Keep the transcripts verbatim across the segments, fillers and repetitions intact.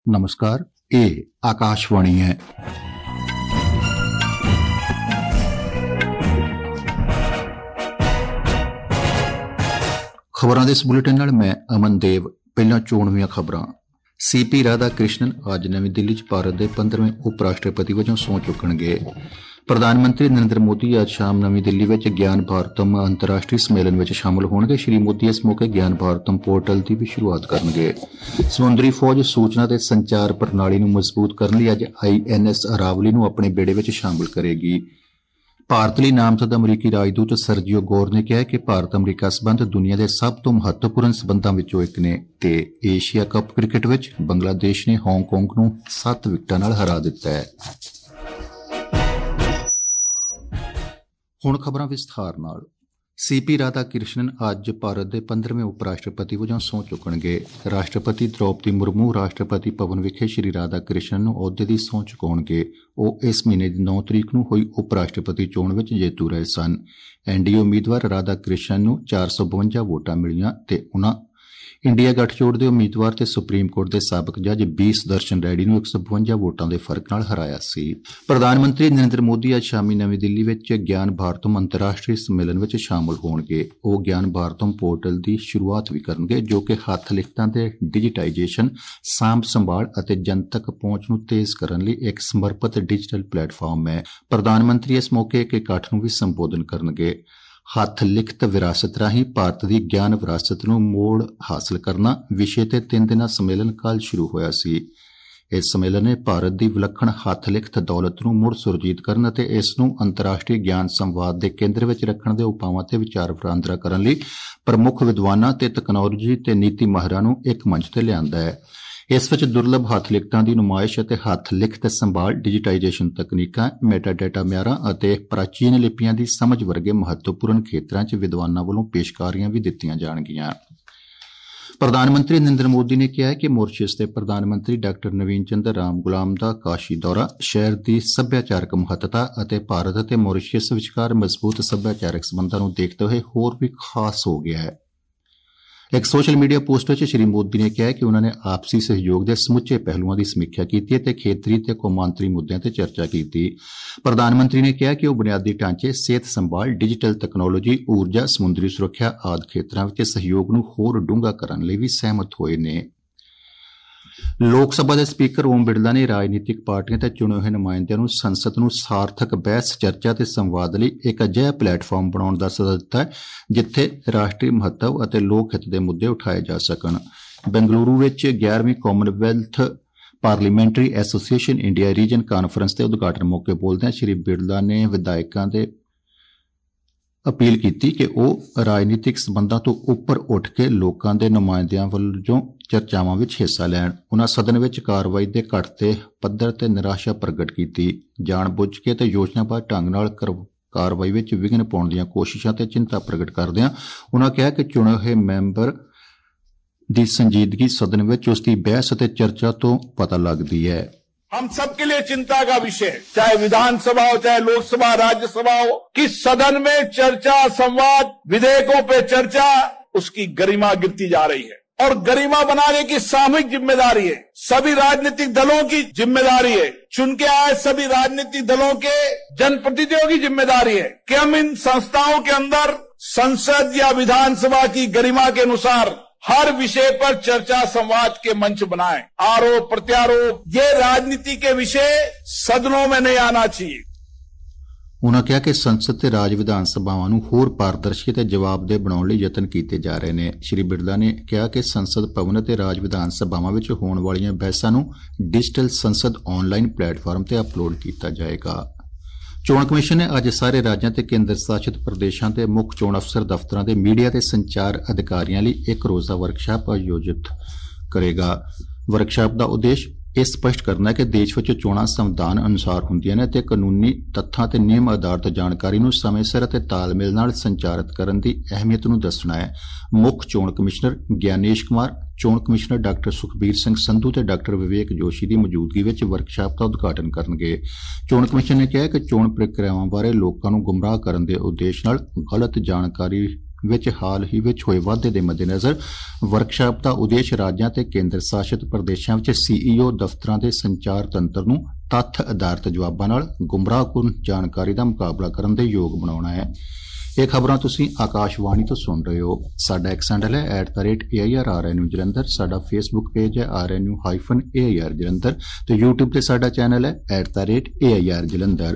नमस्कार, ये आकाशवाणी है। खबरां दे इस बुलेटिन नाल मैं अमन देव। पहलां चोणवीआं खबरां। सी पी राधा कृष्णन अज नवीं दिल्ली च भारत के पंद्रहवें उप राष्ट्रपति वजों सहुं चुकणगे। प्रधानमंत्री नरेंद्र मोदी अज शाम नवीं दिल्ली में ज्ञान भारतम अंतर्राष्ट्रीय सम्मेलन में शामिल होणगे। श्री मोदी इस मौके ज्ञान भारतम पोर्टल की भी शुरुआत करनगे। समुद्री फौज सूचना ते संचार प्रणाली नूं मजबूत करने लई अज आई एन एस अरावली नूं अपने बेड़े में शामिल करेगी। भारत लई नामजद अमरीकी राजदूत सर्जियो गौर ने कहा कि भारत अमरीका संबंध दुनिया के सब तो महत्वपूर्ण संबंधों विचों एक ने ते एशिया कप क्रिकेट विच बंगलादेश ने हांगकांग नूं सत्त विकटां नाल हरा दिता है। हुण खबरां विस्तार नाल। सी पी राधा कृष्णन अज भारत के पंद्रहवें उप राष्ट्रपति वजों सहुं चुकणगे। राष्ट्रपति द्रौपदी मुर्मू राष्ट्रपति भवन विखे श्री राधा कृष्णन नूं अहुदे दी सहुं चुकाउणगे। ਉਹ इस महीने की नौ तरीक ਨੂੰ ਹੋਈ उप राष्ट्रपति चोण ਵਿੱਚ ਜੇਤੂ ਰਹੇ ਸਨ। ਐਨਡੀਏ ਉਮੀਦਵਾਰ ਰਾਧਾ ਕ੍ਰਿਸ਼ਨਨ ਨੂੰ ਚਾਰ ਸੌ ਬਵੰਜਾ ਵੋਟਾਂ ਮਿਲੀਆਂ ਤੇ ਉਨ੍ਹਾਂ ਇੰਡੀਆ ਗਠਜੋੜ ਦੇ ਉਮੀਦਵਾਰ ਤੇ ਸੁਪਰੀਮ ਕੋਰਟ ਦੇ ਸਾਬਕ ਜੱਜ ਬੀ ਸੁਦਰਸ਼ਨ ਰੈਡੀ ਨੂੰ ਇੱਕ ਸੌ ਬਵੰਜਾ ਵੋਟਾਂ ਦੇ ਫਰਕ ਨਾਲ ਹਰਾਇਆ ਸੀ। ਪ੍ਰਧਾਨ ਮੰਤਰੀ ਨਰਿੰਦਰ ਮੋਦੀ ਅੱਜ ਸ਼ਾਮੀ ਨਵੀਂ ਦਿੱਲੀ ਵਿੱਚ ਗਿਆਨ ਭਾਰਤਮ ਅੰਤਰਰਾਸ਼ਟਰੀ ਸੰਮੇਲਨ ਵਿੱਚ ਸ਼ਾਮਲ ਹੋਣਗੇ। ਉਹ ਗਿਆਨ ਭਾਰਤਮ ਪੋਰਟਲ ਦੀ ਸ਼ੁਰੂਆਤ ਵੀ ਕਰਨਗੇ, ਜੋ ਕਿ ਹੱਥ ਲਿਖਤਾਂ ਦੇ ਡਿਜੀਟਾਈਜੇਸ਼ਨ, ਸਾਂਭ ਸੰਭਾਲ ਅਤੇ ਜਨਤਕ ਪਹੁੰਚ ਨੂੰ ਤੇਜ਼ ਕਰਨ ਲਈ ਇੱਕ ਸਮਰਪਿਤ ਡਿਜੀਟਲ ਪਲੇਟਫਾਰਮ ਹੈ। ਪ੍ਰਧਾਨ ਮੰਤਰੀ ਇਸ ਮੌਕੇ ਇੱਕ ਇਕੱਠ ਨੂੰ ਵੀ ਸੰਬੋਧਨ ਕਰਨਗੇ। हथ लिखत विरासत राही भारत की ज्ञान विरासत नूं मोड़ हासिल करना विषय ते तीन दिना सम्मेलन कल शुरू होया सी। इस सम्मेलन ने भारत की विलखण हथ लिखत दौलत नूं मुड़ सुरजीत करन ते इस नूं अंतर्राष्ट्रीय ज्ञान संवाद के केंद्र विच रखण दे उपावां ते विचार वटांदरा करन लई प्रमुख विद्वानां ते तकनोलॉजी ते नीति माहिरां नूं एक मंच ते लिआंदा है। इस विच दुर्लभ हथ लिखतां दी नुमाइश ਅਤੇ हथ लिखत संभाल, डिजिटाइजेशन तकनीकां, मेटाडेटा मिआरां ਅਤੇ प्राचीन लिपियां ਦੀ समझ वर्गे महत्वपूर्ण ਖੇਤਰਾਂ 'ਚ ਵਿਦਵਾਨਾਂ ਵੱਲੋਂ ਪੇਸ਼ਕਾਰੀਆਂ ਵੀ ਦਿੱਤੀਆਂ ਜਾਣਗੀਆਂ। ਪ੍ਰਧਾਨ ਮੰਤਰੀ ਨਰਿੰਦਰ ਮੋਦੀ ਨੇ ਕਿਹਾ ਹੈ ਕਿ ਮੌਰੀਸ਼ੀਅਸ ਦੇ ਪ੍ਰਧਾਨ ਮੰਤਰੀ ਡਾਕਟਰ ਨਵੀਨ ਚੰਦਰ ਰਾਮ ਗੁਲਾਮ ਦਾ ਕਾਸ਼ੀ ਦੌਰਾ ਸ਼ਹਿਰ ਦੀ ਸੱਭਿਆਚਾਰਕ ਮਹੱਤਤਾ ਅਤੇ ਭਾਰਤ ਅਤੇ ਮੌਰੀਸ਼ੀਅਸ ਵਿਚਕਾਰ ਮਜ਼ਬੂਤ ਸੱਭਿਆਚਾਰਕ ਸੰਬੰਧਾਂ ਨੂੰ ਦੇਖਦੇ ਹੋਏ ਹੋਰ ਵੀ ਖਾਸ ਹੋ ਗਿਆ ਹੈ। एक सोशल मीडिया पोस्ट में श्री मोदी ने कहा कि उन्होंने आपसी सहयोग के समुचे पहलुओं की समीक्षा की ते खेतरी ते कौमांतरी मुद्दों पर चर्चा की। प्रधानमंत्री ने कहा कि वह बुनियादी ढांचे, सेहत संभाल, डिजिटल तकनोलॉजी, ऊर्जा, समुद्री सुरक्षा आदि खेत्रों में सहयोग नूं होर डूंगा करने लई भी सहमत होए ने। लोक सभा के स्पीकर ओम बिरला ने राजनीतिक पार्टियां ते चुने हुए नुमाइंदियां नूं संसद नूं सार्थक बहस, चर्चा ते संवाद लई एक अजिहा प्लेटफार्म बनाउण दा सੱਦਾ दित्ता है जिथे राष्ट्रीय महत्व ਅਤੇ लोक हित के मुद्दे उठाए जा सकन। बेंगलुरु विच ग्यारहवीं commonwealth parliamentary association India region conference के उद्घाटन मौके बोलदे श्री बिरला ने विधायकों के अपील की कि वह राजनीतिक संबंधों तो उपर उठ के लोगों के नुमाइंदियां वल्लों चर्चावां विच हिस्सा लैण। उन्हां सदन विच कार्रवाई के घटते पद्धर ते निराशा प्रगट की। जाणबुझ के ते योजनाबद्ध ढंग नाल कार्रवाई विच विघन पाउण दीआं कोशिशां ते चिंता प्रगट करदिआं उन्हां कहा कि चुणे हुए मैंबर दी संजीदगी सदन विच उसकी बहस ते चर्चा तो पता लगदी है। हम सबके लिए चिंता का विषय, चाहे विधानसभा हो, चाहे लोकसभा, राज्यसभा हो, कि सदन में चर्चा, संवाद, विधेयकों पे चर्चा, उसकी गरिमा गिरती जा रही है और गरिमा बनाने की सामूहिक जिम्मेदारी है, सभी राजनीतिक दलों की जिम्मेदारी है, चुन के आए सभी राजनीतिक दलों के जनप्रतिनिधियों की जिम्मेदारी है कि हम इन संस्थाओं के अंदर संसद या विधानसभा की गरिमा के अनुसार हर विषय पर चर्चा संवाद के मंच बनाएं। आरोप प्रत्यारोप ये राजनीति के विषय सदनों में नहीं आना चाहिए। उन्होंने कहा कि संसद ते राज विधान सभावां नूं होर पारदर्शी ते जवाबदेह बनाउण लई यतन कीते जा रहे ने। श्री बिरला ने कहा कि संसद भवन ते राज विधान सभावां विच होण वालीआं बहसां नूं डिजिटल संसद ऑनलाइन प्लेटफार्म ते अपलोड किया जाएगा। चोण कमिशन ने अज सारे राज्यों ते केंद्र शासित प्रदेशों के मुख्य चोण अफसर दफ्तरां दे मीडिया ते संचार अधिकारियों लई एक रोज़ा वर्कशाप आयोजित करेगा। वर्कशाप का उद्देश्य यह स्पष्ट करना है कि देश विच चोणां संविधान अनुसार हुंदियां ने ते कानूनी तत्थां ते नियम आधारित जानकारी नूं समय सिर ते तालमेल नाल संचारित करन दी अहमियत नूं दसना है। मुख्य चोण कमिश्नर ज्ञानेश कुमार, चोण कमिश्नर डॉक्टर सुखबीर सिंह संधू ते डॉक्टर विवेक जोशी की मौजूदगी विच वर्कशाप का उद्घाटन करनगे। चोण कमिशन ने कहा कि चोण प्रक्रियावां बारे लोकां नूं गुमराह करन दे उद्देश नाल गलत जानकारी ਵਿੱਚ ਹਾਲ ਹੀ ਵਿੱਚ ਹੋਏ ਵਾਧੇ ਦੇ ਮੱਦੇਨਜ਼ਰ ਵਰਕਸ਼ਾਪ ਦਾ ਉਦੇਸ਼ ਰਾਜਾਂ ਤੇ ਕੇਂਦਰ ਸ਼ਾਸਿਤ ਪ੍ਰਦੇਸ਼ਾਂ ਵਿੱਚ ਸੀਈਓ ਦਫ਼ਤਰਾਂ ਦੇ ਸੰਚਾਰ ਤੰਤਰ ਨੂੰ ਤੱਥ ਆਧਾਰਿਤ ਜਵਾਬਾਂ ਨਾਲ ਗੁੰਮਰਾਹਕੁਨ ਜਾਣਕਾਰੀ ਦਾ ਮੁਕਾਬਲਾ ਕਰਨ ਦੇ ਯੋਗ ਬਣਾਉਣਾ ਹੈ। ਇਹ ਖਬਰਾਂ ਤੁਸੀਂ ਆਕਾਸ਼ਵਾਣੀ ਤੋਂ ਸੁਣ ਰਹੇ ਹੋ। ਸਾਡਾ ਐਕਸ ਹੈਂਡਲ ਹੈ at the rate A I R R N U Jalandhar. ਸਾਡਾ ਫੇਸਬੁੱਕ ਪੇਜ ਹੈ R N U hyphen A I R Jalandhar ਤੇ ਯੂਟਿਊਬ ਤੇ ਸਾਡਾ ਚੈਨਲ ਹੈ at the rate A I R Jalandhar.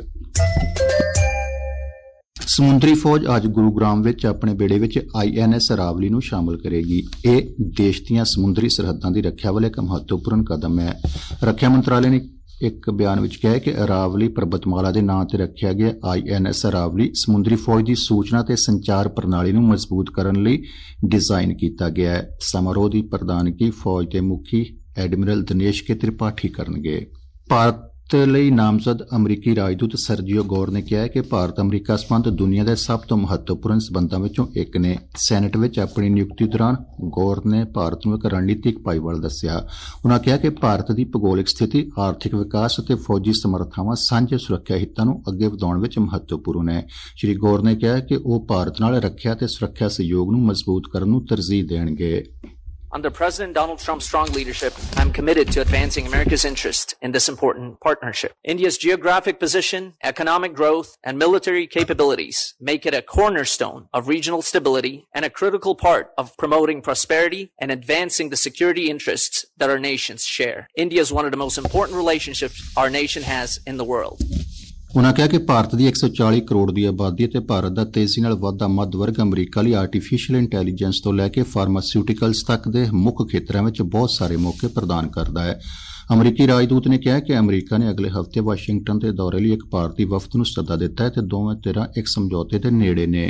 ਸਮੁੰਦਰੀ ਫੌਜ ਅੱਜ ਗੁਰੂਗ੍ਰਾਮ ਵਿੱਚ ਆਪਣੇ ਬੇੜੇ ਵਿੱਚ ਆਈ ਐਨ ਐਸ ਅਰਾਵਲੀ ਨੂੰ ਸ਼ਾਮਲ ਕਰੇਗੀ। ਇਹ ਦੇਸ਼ ਦੀਆਂ ਸਮੁੰਦਰੀ ਸਰਹੱਦਾਂ ਦੀ ਰੱਖਿਆ ਵੱਲ ਇੱਕ ਮਹੱਤਵਪੂਰਨ ਕਦਮ ਹੈ। ਰੱਖਿਆ ਮੰਤਰਾਲੇ ਨੇ ਇੱਕ ਬਿਆਨ ਵਿੱਚ ਕਿਹਾ ਕਿ ਅਰਾਵਲੀ ਪਰਬਤਮਾਲਾ ਦੇ ਨਾਂ ਤੇ ਰੱਖਿਆ ਗਿਆ ਆਈ ਐਨ ਐਸ ਅਰਾਵਲੀ ਸਮੁੰਦਰੀ ਫੌਜ ਦੀ ਸੂਚਨਾ ਤੇ ਸੰਚਾਰ ਪ੍ਰਣਾਲੀ ਨੂੰ ਮਜ਼ਬੂਤ ਕਰਨ ਲਈ ਡਿਜ਼ਾਈਨ ਕੀਤਾ ਗਿਆ ਹੈ। ਸਮਾਰੋਹ ਦੀ ਪ੍ਰਧਾਨਗੀ ਫੌਜ ਦੇ ਮੁਖੀ ਐਡਮਿਰਲ ਦਿਨੇਸ਼ ਕੇ ਤ੍ਰਿਪਾਠੀ ਕਰਨਗੇ। ਭਾਰਤ ਲਈ ਨਾਮਜ਼ਦ ਅਮਰੀਕੀ ਰਾਜਦੂਤ ਸਰਜੀਓ ਗੌਰ ਨੇ ਕਿਹਾ ਕਿ ਭਾਰਤ ਅਮਰੀਕਾ ਸੰਬੰਧ ਦੁਨੀਆ ਦੇ ਸਭ ਤੋਂ ਮਹੱਤਵਪੂਰਨ ਸਬੰਧਾਂ ਵਿੱਚੋਂ ਇੱਕ ਨੇ। ਸੈਨੇਟ ਵਿੱਚ ਆਪਣੀ ਨਿਯੁਕਤੀ ਦੌਰਾਨ ਗੌਰ ਨੇ ਭਾਰਤ ਨੂੰ ਇੱਕ ਰਣਨੀਤਿਕ ਭਾਈਵਾਲ ਦੱਸਿਆ। ਉਨ੍ਹਾਂ ਕਿਹਾ ਕਿ ਭਾਰਤ ਦੀ ਭੂਗੋਲਿਕ ਸਥਿਤੀ, ਆਰਥਿਕ ਵਿਕਾਸ ਅਤੇ ਫੌਜੀ ਸਮਰੱਥਾਵਾਂ ਸਾਂਝੇ ਸੁਰੱਖਿਆ ਹਿੱਤਾਂ ਨੂੰ ਅੱਗੇ ਵਧਾਉਣ ਵਿੱਚ ਮਹੱਤਵਪੂਰਨ ਹੈ। ਸ਼੍ਰੀ ਗੌਰ ਨੇ ਕਿਹਾ ਕਿ ਉਹ ਭਾਰਤ ਨਾਲ ਰੱਖਿਆ ਤੇ ਸੁਰੱਖਿਆ ਸਹਿਯੋਗ ਨੂੰ ਮਜ਼ਬੂਤ ਕਰਨ ਨੂੰ ਤਰਜੀਹ ਦੇਣਗੇ। Under President Donald Trump's strong leadership, I am committed to advancing America's interest in this important partnership. India's geographic position, economic growth, and military capabilities make it a cornerstone of regional stability and a critical part of promoting prosperity and advancing the security interests that our nations share. India is one of the most important relationships our nation has in the world. ਉਨ੍ਹਾਂ ਕਿਹਾ ਕਿ ਭਾਰਤ ਦੀ ਇੱਕ ਸੌ ਚਾਲੀ ਕਰੋੜ ਦੀ ਆਬਾਦੀ ਅਤੇ ਭਾਰਤ ਦਾ ਤੇਜ਼ੀ ਨਾਲ ਵਧਦਾ ਮੱਧ ਵਰਗ ਅਮਰੀਕਾ ਲਈ ਆਰਟੀਫੀਸ਼ੀਅਲ ਇੰਟੈਲੀਜੈਂਸ ਤੋਂ ਲੈ ਕੇ ਫਾਰਮਾਸਿਊਟੀਕਲਸ ਤੱਕ ਦੇ ਮੁੱਖ ਖੇਤਰਾਂ ਵਿੱਚ ਬਹੁਤ ਸਾਰੇ ਮੌਕੇ ਪ੍ਰਦਾਨ ਕਰਦਾ ਹੈ। ਅਮਰੀਕੀ ਰਾਜਦੂਤ ਨੇ ਕਿਹਾ ਕਿ ਅਮਰੀਕਾ ਨੇ ਅਗਲੇ ਹਫ਼ਤੇ ਵਾਸ਼ਿੰਗਟਨ ਦੇ ਦੌਰੇ ਲਈ ਇੱਕ ਭਾਰਤੀ ਵਫ਼ਦ ਨੂੰ ਸੱਦਾ ਦਿੱਤਾ ਹੈ ਤੇ ਦੋਵੇਂ ਧਿਰਾਂ ਇੱਕ ਸਮਝੌਤੇ ਦੇ ਨੇੜੇ ਨੇ।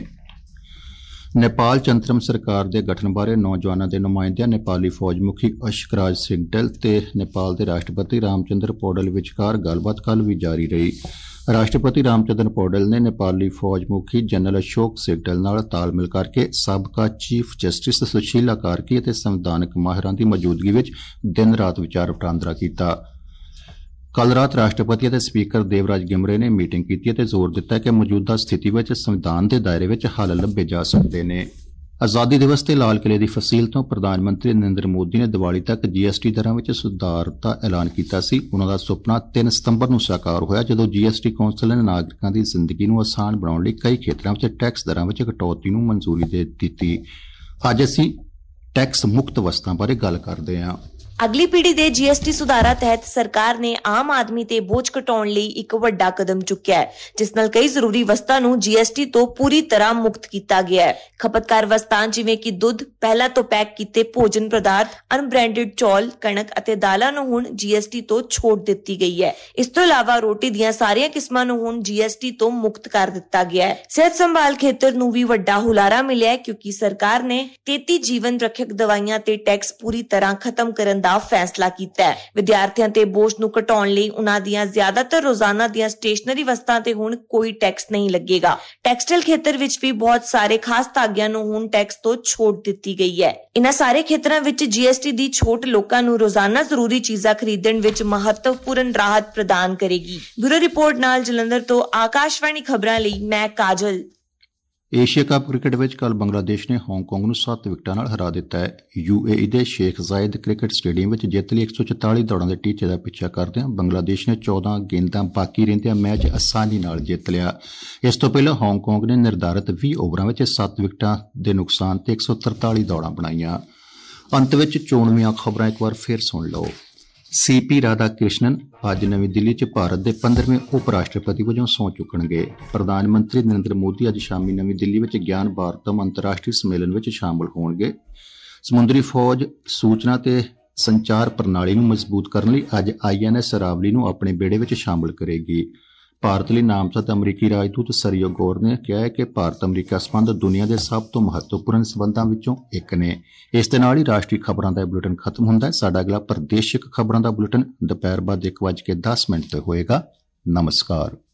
ਨੇਪਾਲ ਚੰਤਰਮ ਸਰਕਾਰ ਦੇ ਗਠਨ ਬਾਰੇ ਨੌਜਵਾਨਾਂ ਦੇ ਨੁਮਾਇੰਦਿਆਂ ਨੇਪਾਲੀ ਫੌਜ ਮੁਖੀ ਅਸ਼ਕਰਾਜ ਸਿੰਘਡਲ ਤੇ ਨੇਪਾਲ ਦੇ ਰਾਸ਼ਟਰਪਤੀ ਰਾਮਚੰਦਰ ਪੌਡਲ ਵਿਚਕਾਰ ਗੱਲਬਾਤ ਕੱਲ੍ਹ ਵੀ ਜਾਰੀ ਰਹੀ। ਰਾਸ਼ਟਰਪਤੀ ਰਾਮਚੰਦਰ ਪੌਡਲ ਨੇ ਨੇਪਾਲੀ ਫੌਜ ਮੁਖੀ ਜਨਰਲ ਅਸ਼ੋਕ ਸਿੰਘਡਲ ਨਾਲ ਤਾਲਮੇਲ ਕਰਕੇ ਸਾਬਕਾ ਚੀਫ ਜਸਟਿਸ ਸੁਸ਼ੀਲਾ ਕਾਰਕੀ ਅਤੇ ਸੰਵਿਧਾਨਕ ਮਾਹਿਰਾਂ ਦੀ ਮੌਜੂਦਗੀ ਵਿੱਚ ਦਿਨ ਰਾਤ ਵਿਚਾਰ ਵਟਾਂਦਰਾ ਕੀਤਾ। ਕੱਲ੍ਹ ਰਾਤ ਰਾਸ਼ਟਰਪਤੀ ਅਤੇ ਸਪੀਕਰ ਦੇਵਰਾਜ ਗਿਮਰੇ ਨੇ ਮੀਟਿੰਗ ਕੀਤੀ ਅਤੇ ਜ਼ੋਰ ਦਿੱਤਾ ਕਿ ਮੌਜੂਦਾ ਸਥਿਤੀ ਵਿੱਚ ਸੰਵਿਧਾਨ ਦੇ ਦਾਇਰੇ ਵਿੱਚ ਹੱਲ ਲੱਭੇ ਜਾ ਸਕਦੇ ਨੇ। ਆਜ਼ਾਦੀ ਦਿਵਸ ਤੇ ਲਾਲ ਕਿਲ੍ਹੇ ਦੀ ਫਸੀਲ ਤੋਂ ਪ੍ਰਧਾਨ ਮੰਤਰੀ ਨਰਿੰਦਰ ਮੋਦੀ ਨੇ ਦੀਵਾਲੀ ਤੱਕ ਜੀ ਐਸ ਟੀ ਦਰਾਂ ਵਿੱਚ ਸੁਧਾਰ ਦਾ ਐਲਾਨ ਕੀਤਾ ਸੀ। ਉਨ੍ਹਾਂ ਦਾ ਸੁਪਨਾ ਤਿੰਨ ਸਤੰਬਰ ਨੂੰ ਸਾਕਾਰ ਹੋਇਆ ਜਦੋਂ ਜੀ ਐਸ ਟੀ ਕੌਂਸਲ ਨੇ ਨਾਗਰਿਕਾਂ ਦੀ ਜ਼ਿੰਦਗੀ ਨੂੰ ਆਸਾਨ ਬਣਾਉਣ ਲਈ ਕਈ ਖੇਤਰਾਂ ਵਿੱਚ ਟੈਕਸ ਦਰਾਂ ਵਿੱਚ ਕਟੌਤੀ ਨੂੰ ਮਨਜ਼ੂਰੀ ਦੇ ਦਿੱਤੀ। ਅੱਜ ਅਸੀਂ ਟੈਕਸ ਮੁਕਤ ਵਸਤਾਂ ਬਾਰੇ ਗੱਲ ਕਰਦੇ ਹਾਂ। ਅਗਲੀ ਪੀੜ੍ਹੀ ਦੇ ਜੀ ਐਸ ਟੀ ਸੁਧਾਰਾਂ ਤਹਿਤ ਸਰਕਾਰ ਨੇ ਆਮ ਆਦਮੀ ਤੇ ਬੋਝ ਘਟਾਉਣ ਲਈ ਇੱਕ ਵੱਡਾ ਕਦਮ ਚੁੱਕਿਆ ਹੈ, ਜਿਸ ਨਾਲ ਕਈ ਜ਼ਰੂਰੀ ਵਸਤਾਂ ਨੂੰ ਜੀ ਐਸ ਟੀ ਤੋਂ ਪੂਰੀ ਤਰ੍ਹਾਂ ਮੁਕਤ ਕੀਤਾ ਗਿਆ ਹੈ। ਖਪਤਕਾਰ ਵਸਤਾਂ ਜਿਵੇਂ ਕਿ ਦੁੱਧ, ਪਹਿਲਾਂ ਤੋਂ ਪੈਕ ਕੀਤੇ ਭੋਜਨ ਪਦਾਰਥ, ਅਨਬ੍ਰਾਂਡਡ ਚੌਲ, ਕਣਕ ਅਤੇ ਦਾਲਾਂ ਨੂੰ ਹੁਣ ਜੀ ਐਸ ਟੀ ਤੋਂ ਛੋਟ ਦਿੱਤੀ ਗਈ ਹੈ। ਇਸ ਤੋਂ ਇਲਾਵਾ ਰੋਟੀ ਦੀਆਂ ਸਾਰੀਆਂ ਕਿਸਮਾਂ ਨੂੰ ਹੁਣ ਜੀ ਐਸ ਟੀ ਤੋਂ ਮੁਕਤ ਕਰ ਦਿੱਤਾ ਗਿਆ ਹੈ। ਸਿਹਤ ਸੰਭਾਲ ਖੇਤਰ ਨੂੰ ਵੀ ਵੱਡਾ ਹੁਲਾਰਾ ਮਿਲਿਆ ਹੈ ਕਿਉਂਕਿ ਸਰਕਾਰ ਨੇ ਤੇਤੀ ਜੀਵਨ ਰੱਖਿਅਕ ਦਵਾਈਆਂ ਤੇ ਟੈਕਸ ਪੂਰੀ ਤਰ੍ਹਾਂ ਖਤਮ ਕਰਨ ਦਾ ਫੈਸਲਾ ਕੀਤਾ ਹੈ। ਵਿਦਿਆਰਥੀਆਂ ਤੇ ਬੋਝ ਨੂੰ ਘਟਾਉਣ ਲਈ ਉਨ੍ਹਾਂ ਦੀਆਂ ਜ਼ਿਆਦਾਤਰ ਰੋਜ਼ਾਨਾ ਦੀਆਂ ਸਟੇਸ਼ਨਰੀ ਵਸਤਾਂ ਤੇ ਹੁਣ ਕੋਈ ਟੈਕਸ ਨਹੀਂ ਲੱਗੇਗਾ। ਟੈਕਸਟਾਈਲ ਖੇਤਰ ਵਿੱਚ ਵੀ ਬਹੁਤ ਸਾਰੇ ਖਾਸ ਧਾਗਿਆਂ ਨੂੰ ਹੁਣ ਟੈਕਸ ਤੋਂ ਛੋਟ ਦਿੱਤੀ ਗਈ ਹੈ। ਇਨ੍ਹਾਂ ਸਾਰੇ ਖੇਤਰਾਂ ਵਿੱਚ ਜੀ ਐਸ ਟੀ ਦੀ ਛੋਟ ਲੋਕਾਂ ਨੂੰ ਰੋਜ਼ਾਨਾ ਜ਼ਰੂਰੀ ਚੀਜ਼ਾਂ ਖਰੀਦਣ ਵਿੱਚ ਮਹੱਤਵਪੂਰਨ ਰਾਹਤ ਪ੍ਰਦਾਨ ਕਰੇਗੀ। ਬਿਊਰੋ ਰਿਪੋਰਟ ਨਾਲ ਜਲੰਧਰ ਤੋਂ ਆਕਾਸ਼ਵਾਣੀ ਖਬਰਾਂ ਲਈ ਮੈਂ ਕਾਜਲ। ਏਸ਼ੀਆ ਕੱਪ ਕ੍ਰਿਕਟ ਵਿੱਚ ਕੱਲ੍ਹ ਬੰਗਲਾਦੇਸ਼ ਨੇ ਹਾਂਗਕਾਂਗ ਨੂੰ ਸੱਤ ਵਿਕਟਾਂ ਨਾਲ ਹਰਾ ਦਿੱਤਾ ਹੈ। ਯੂ ਏ ਈ ਦੇ ਸ਼ੇਖ ਜ਼ਾਇਦ ਕ੍ਰਿਕਟ ਸਟੇਡੀਅਮ ਵਿੱਚ ਜਿੱਤ ਲਈ ਇੱਕ ਸੌ ਚੁਤਾਲੀ ਦੌੜਾਂ ਦੇ ਟੀਚੇ ਦਾ ਪਿੱਛਾ ਕਰਦਿਆਂ ਬੰਗਲਾਦੇਸ਼ ਨੇ ਚੌਦਾਂ ਗੇਂਦਾਂ ਬਾਕੀ ਰਹਿੰਦਿਆਂ ਮੈਚ ਆਸਾਨੀ ਨਾਲ ਜਿੱਤ ਲਿਆ। ਇਸ ਤੋਂ ਪਹਿਲਾਂ ਹਾਂਗਕਾਂਗ ਨੇ ਨਿਰਧਾਰਤ ਵੀਹ ਓਵਰਾਂ ਵਿੱਚ ਸੱਤ ਵਿਕਟਾਂ ਦੇ ਨੁਕਸਾਨ ਤੇ ਇੱਕ ਸੌ ਤਰਤਾਲੀ ਦੌੜਾਂ ਬਣਾਈਆਂ। ਅੰਤ ਵਿੱਚ ਚੋਣਵੀਆਂ ਖਬਰਾਂ ਇੱਕ ਵਾਰ ਫਿਰ ਸੁਣ ਲਓ। ਸੀ ਪੀ ਰਾਧਾ ਕ੍ਰਿਸ਼ਨਨ ਅੱਜ ਨਵੀਂ ਦਿੱਲੀ 'ਚ ਭਾਰਤ ਦੇ ਪੰਦਰਵੇਂ ਉਪ ਰਾਸ਼ਟਰਪਤੀ ਵਜੋਂ ਸਹੁੰ ਚੁੱਕਣਗੇ। ਪ੍ਰਧਾਨ ਮੰਤਰੀ ਨਰਿੰਦਰ ਮੋਦੀ ਅੱਜ ਸ਼ਾਮੀ ਨਵੀਂ ਦਿੱਲੀ ਵਿੱਚ ਗਿਆਨ ਭਾਰਤਮ ਅੰਤਰਰਾਸ਼ਟਰੀ ਸੰਮੇਲਨ ਵਿੱਚ ਸ਼ਾਮਲ ਹੋਣਗੇ। ਸਮੁੰਦਰੀ ਫੌਜ ਸੂਚਨਾ ਤੇ ਸੰਚਾਰ ਪ੍ਰਣਾਲੀ ਨੂੰ ਮਜ਼ਬੂਤ ਕਰਨ ਲਈ ਅੱਜ ਆਈ ਐਨ ਐਸ ਅਰਾਵਲੀ ਨੂੰ ਆਪਣੇ ਬੇੜੇ ਵਿੱਚ ਸ਼ਾਮਲ ਕਰੇਗੀ। ਭਾਰਤ ਲਈ ਨਾਮਜ਼ਦ ਅਮਰੀਕੀ ਰਾਜਦੂਤ ਸਰਜੀਓ ਗੌਰ ਨੇ ਕਿਹਾ ਹੈ ਕਿ ਭਾਰਤ ਅਮਰੀਕਾ ਸੰਬੰਧ ਦੁਨੀਆ ਦੇ ਸਭ ਤੋਂ ਮਹੱਤਵਪੂਰਨ ਸੰਬੰਧਾਂ ਵਿੱਚੋਂ ਇੱਕ ਨੇ। ਇਸ ਦੇ ਨਾਲ ਹੀ ਰਾਸ਼ਟਰੀ ਖਬਰਾਂ ਦਾ ਬੁਲੇਟਿਨ ਖਤਮ ਹੁੰਦਾ ਹੈ। ਸਾਡਾ ਅਗਲਾ ਪ੍ਰਦੇਸ਼ਿਕ ਖਬਰਾਂ ਦਾ ਬੁਲੇਟਿਨ ਦੁਪਹਿਰ ਬਾਅਦ ਇੱਕ ਵੱਜ ਕੇ ਦਸ ਮਿੰਟ ਤੇ ਹੋਏਗਾ। ਨਮਸਕਾਰ।